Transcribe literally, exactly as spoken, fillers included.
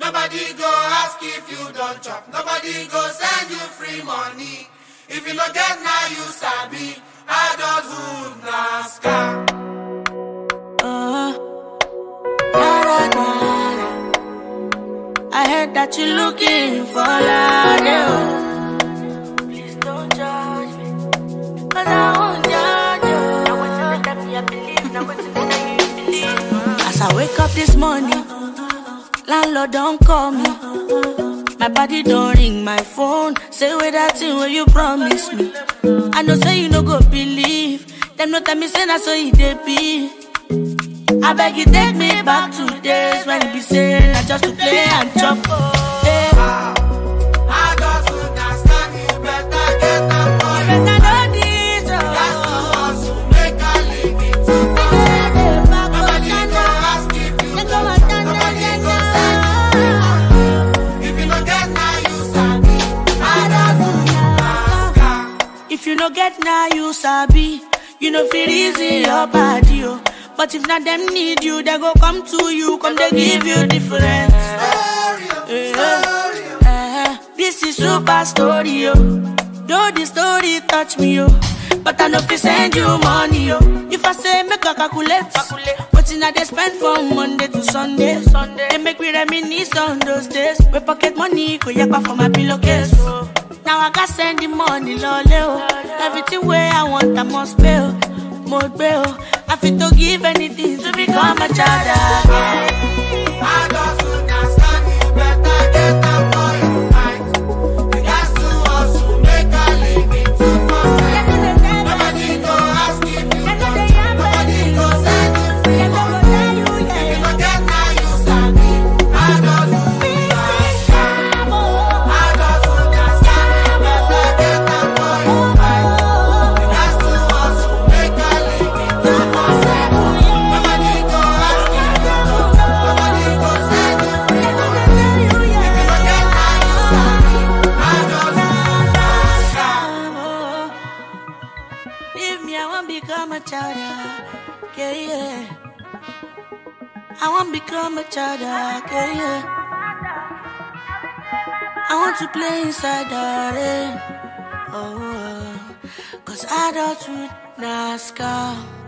Nobody go ask if you don't chop. Nobody go send you free money. If you no get now, you sabi. Adulthood na scam. Uh, la, la, la, la. I heard that you're looking for love. Please don't judge me, 'cause I won't judge you. Now what you let me believe, now what you let me believe. As I wake up this morning, landlord don't call me. My body don't ring my phone. Say with that thing where you promise me. I know say you no go believe. Them no tell me say that's so it dey be. I beg you take me back to days when it be saying I just to play and chop. Hey. I just would not stand you better get up for you. Better know this. That's the hustle, make a living to myself. Nobody go ask if you don't chop. Nobody go send you free money. If you no get now, you sabi. I just would not stand. If you no get now, you sabi. You know feel easy your body, oh. But if not them need you, they go come to you, come they give you different. Story, story. Uh, this is super story, yo. Though the story touch me, yo, but I know if send you money, yo. If I say make a calculate, what in I they spend from Monday to Sunday, Sunday. They make me reminisce on those days. We pocket money, go yakpa for my pillowcase. Now I got send the money, loleo. Everything where I want, I must pay. More bail. I fit to give anything to become a child. I just would not stand you better get up for your fight. You got to hustle, make a living to myself. Nobody go ask if you don't chop. Nobody go send you free money. If you no get now, you sabi. I just would not stand. I just would not stand you better get up for your fight. You got to hustle, make a living to myself. Nobody go ask if you don't chop. Nobody go send you free money. If you no get now, you sabi. I just would not stand. Leave me, I won't become a child. Yeah, yeah. I won't become a child. Yeah, yeah. I want to play inside the rain. Oh, 'cause I don't with NASCAR.